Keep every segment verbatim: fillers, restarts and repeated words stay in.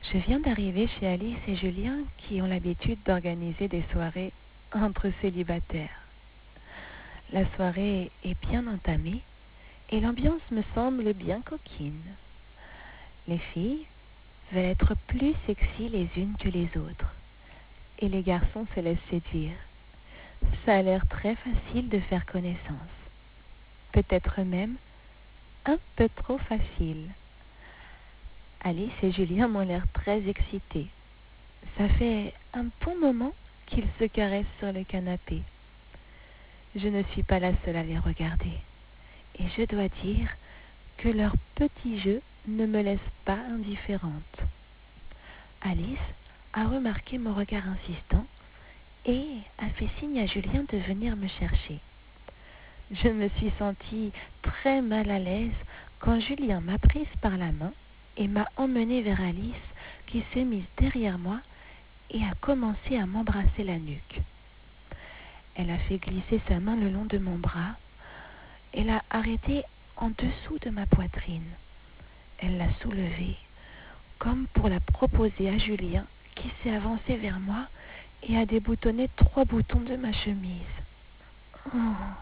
Je viens d'arriver chez Alice et Julien qui ont l'habitude d'organiser des soirées entre célibataires. La soirée est bien entamée et l'ambiance me semble bien coquine. Les filles veulent être plus sexy les unes que les autres et les garçons se laissent séduire. Ça a l'air très facile de faire connaissance. Peut-être même un peu trop facile. Alice et Julien m'ont l'air très excités. Ça fait un bon moment qu'ils se caressent sur le canapé. Je ne suis pas la seule à les regarder. Et je dois dire que leur petit jeu ne me laisse pas indifférente. Alice a remarqué mon regard insistant et a fait signe à Julien de venir me chercher. Je me suis sentie très mal à l'aise quand Julien m'a prise par la main et m'a emmenée vers Alice qui s'est mise derrière moi et a commencé à m'embrasser la nuque. Elle a fait glisser sa main le long de mon bras et l'a arrêté en dessous de ma poitrine. Elle l'a soulevée comme pour la proposer à Julien qui s'est avancé vers moi et a déboutonné trois boutons de ma chemise. Oh.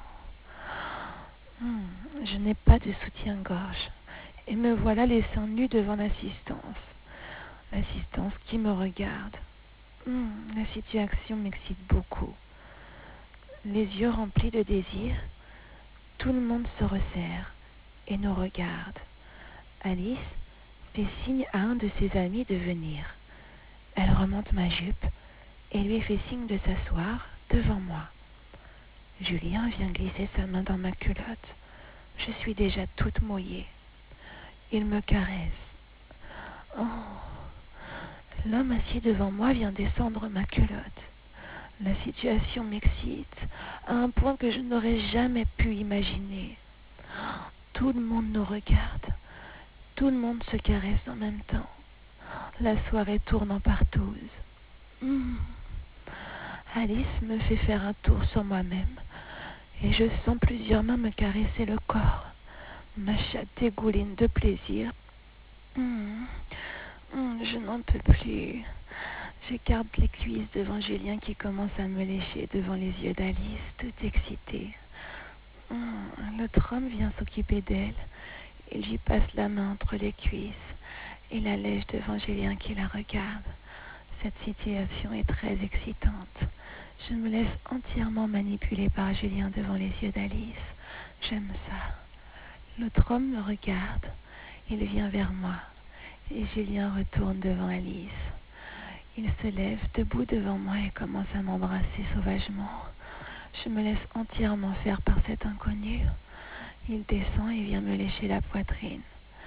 Hmm. Je n'ai pas de soutien-gorge et me voilà les seins nus devant l'assistance. L'assistance qui me regarde. Hmm. La situation m'excite beaucoup. Les yeux remplis de désir, tout le monde se resserre et nous regarde. Alice fait signe à un de ses amis de venir. Elle remonte ma jupe et lui fait signe de s'asseoir devant moi. Julien vient glisser sa main dans ma culotte. Je suis déjà toute mouillée. Il me caresse. Oh. L'homme assis devant moi vient descendre ma culotte. La situation m'excite à un point que je n'aurais jamais pu imaginer. Tout le monde nous regarde. Tout le monde se caresse en même temps. La soirée tourne en partouze. Mmh. Alice me fait faire un tour sur moi-même et je sens plusieurs mains me caresser le corps. Ma chatte dégouline de plaisir. Mmh. Mmh, je n'en peux plus. J'écarte les cuisses devant Julien qui commence à me lécher devant les yeux d'Alice, toute excitée. Mmh. L'autre homme vient s'occuper d'elle. Il lui passe la main entre les cuisses et la lèche devant Julien qui la regarde. Cette situation est très excitante. Je me laisse entièrement manipuler par Julien devant les yeux d'Alice. J'aime ça. L'autre homme me regarde. Il vient vers moi. Et Julien retourne devant Alice. Il se lève debout devant moi et commence à m'embrasser sauvagement. Je me laisse entièrement faire par cet inconnu. Il descend et vient me lécher la poitrine.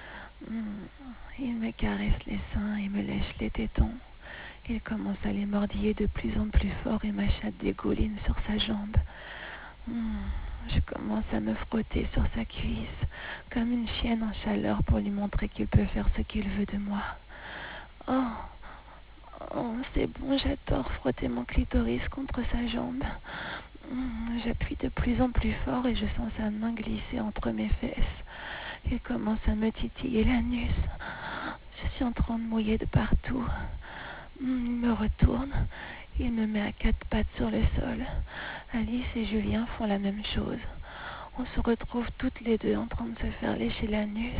Il me caresse les seins et me lèche les tétons. Il commence à les mordiller de plus en plus fort et ma chatte dégouline sur sa jambe. Je commence à me frotter sur sa cuisse, comme une chienne en chaleur pour lui montrer qu'il peut faire ce qu'il veut de moi. Oh, oh c'est bon, j'adore frotter mon clitoris contre sa jambe. J'appuie de plus en plus fort et je sens sa main glisser entre mes fesses. Il commence à me titiller l'anus. Je suis en train de mouiller de partout. Il me retourne. Il me met à quatre pattes sur le sol. Alice et Julien font la même chose. On se retrouve toutes les deux en train de se faire lécher l'anus.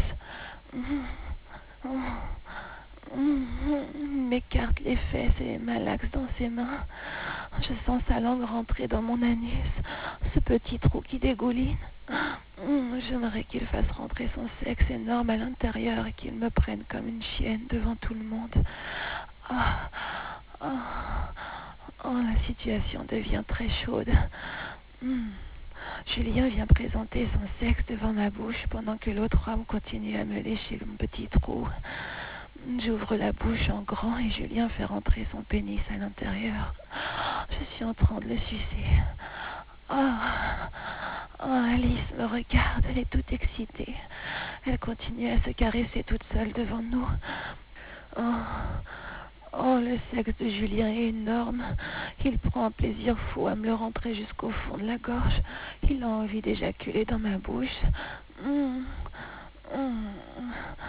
Il m'écarte les fesses et malaxe dans ses mains. Je sens sa langue rentrer dans mon anus. Ce petit trou qui dégouline. J'aimerais qu'il fasse rentrer son sexe énorme à l'intérieur et qu'il me prenne comme une chienne devant tout le monde. Oh, oh, oh, la situation devient très chaude. Mm. Julien vient présenter son sexe devant ma bouche pendant que l'autre homme continue à me lécher mon petit trou. J'ouvre la bouche en grand et Julien fait rentrer son pénis à l'intérieur. Je suis en train de le sucer. Oh, oh, Alice me regarde, elle est toute excitée. Elle continue à se caresser toute seule devant nous. Oh, oh, le sexe de Julien est énorme. Il prend un plaisir fou à me le rentrer jusqu'au fond de la gorge. Il a envie d'éjaculer dans ma bouche. Mmh. Mmh.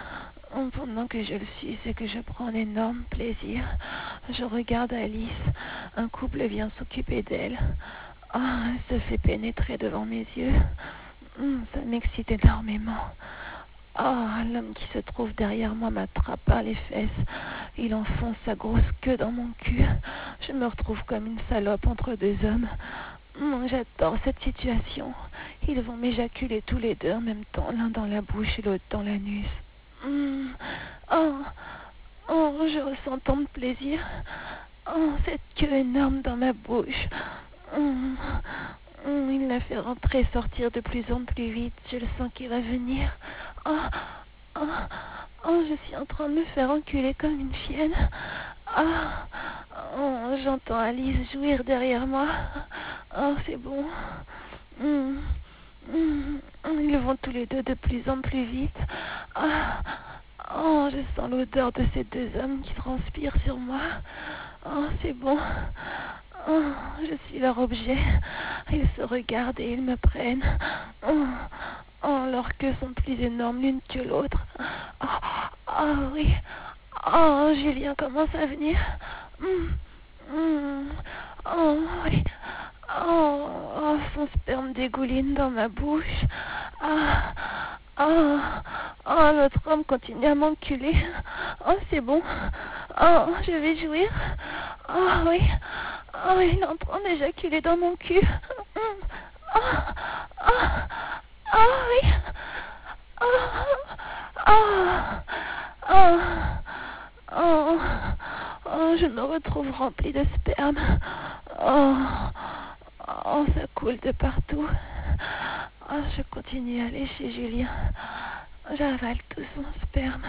Oh, pendant que je le suis, c'est que je prends un énorme plaisir. Je regarde Alice. Un couple vient s'occuper d'elle. Ah, elle se fait pénétrer devant mes yeux. Hum, ça m'excite énormément. Ah, l'homme qui se trouve derrière moi m'attrape par les fesses. Il enfonce sa grosse queue dans mon cul. Je me retrouve comme une salope entre deux hommes. Hum, j'adore cette situation. Ils vont m'éjaculer tous les deux en même temps, l'un dans la bouche et l'autre dans l'anus. Hum, Oh, oh, je ressens tant de plaisir. Oh, cette queue énorme dans ma bouche. Hum, hum, Il la fait rentrer et sortir de plus en plus vite. Je le sens qu'il va venir. Oh, oh, oh, je suis en train de me faire enculer comme une chienne. Ah, oh, j'entends Alice jouir derrière moi. Oh, c'est bon. Hum, hum, Ils vont tous les deux de plus en plus vite. Ah, oh, je sens l'odeur de ces deux hommes qui transpirent sur moi. Oh, c'est bon. Oh, je suis leur objet. Ils se regardent et ils me prennent. Oh, oh, leurs queues sont plus énormes l'une que l'autre. Oh, oh, oui. Oh, Julien commence à venir. Mm, mm, Oh, oui. Oh, oh, son sperme dégouline dans ma bouche. Ah, oh, oh, l'autre homme continue à m'enculer. Oh, c'est bon. Oh, je vais jouir. Oh, oui. Oh, il est en train d'éjaculer dans mon cul. Mm. Oh, oh, oh, oui. Oh, oh, oh, oh, oh, je me retrouve remplie de sperme. Oh, oh, ça coule de partout. Oh, je continue à aller chez Julien. J'avale tout son sperme.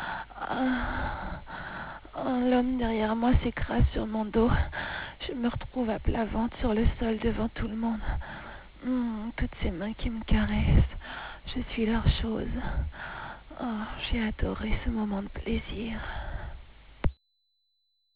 Oh, oh, l'homme derrière moi s'écrase sur mon dos. Je me retrouve à plat ventre sur le sol devant tout le monde. Mmh, toutes ces mains qui me caressent. Je suis leur chose. Oh, j'ai adoré ce moment de plaisir.